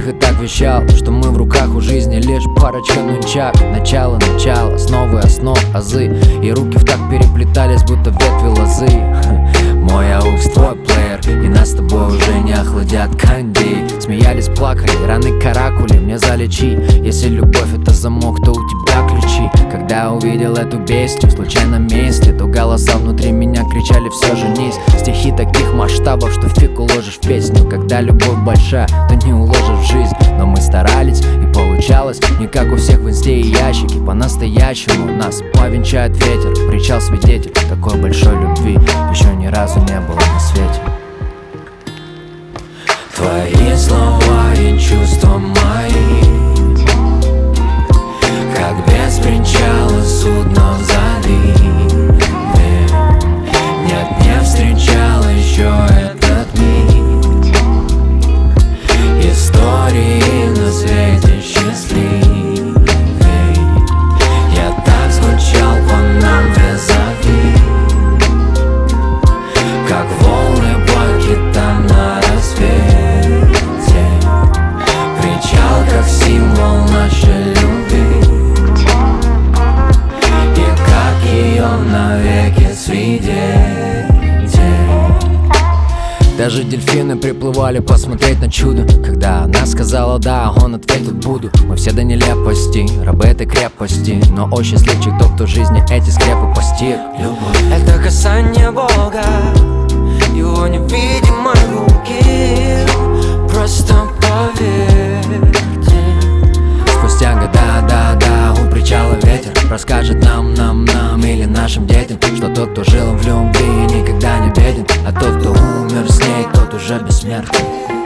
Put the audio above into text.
их и так вещал, что мы в руках у жизни лишь парочка нунчак. Начало, основы основ, азы, и руки в так переплетались, будто ветви лозы. Мой аукс, твой плеер, и нас с тобой уже не охладят канди. Смеялись, плакали, раны каракули мне залечи. Если любовь это замок, то у тебя ключи. Когда увидел эту бестию в случайном месте, то голоса внутри меня кричали: все, женись. Стихи таких масштабов, что фиг уложишь в песню. Когда любовь большая, то не уложишь в жизнь. Но мы старались, и получалось не как у всех в инсте и ящике. По-настоящему нас повенчает ветер. Причал свидетель такой большой любви еще ни разу не было на свете. Твои слова и чувства мои, как без причала судно в заливе. Нет, не встречал еще этот миг. Истории на свете счастливей. Я так скучал по нам визави, как волны плаки там на рассвете. Причал как символ нашей любви, и как ее навеки свидетель. Даже дельфины приплывали посмотреть на чудо. Когда она сказала да, он ответил буду. Мы все до нелепости, рабы этой крепости, но о счастливчик тот, кто в жизни эти скрепы постиг. Любовь — это касание Бога, его невидимой руки. Просто поверьте. Спустя года, да, у причала ветер расскажет нам или нашим детям, что тот, кто жил в любви, никогда не беден, а тот, кто умер с ней, тот уже бессмертен.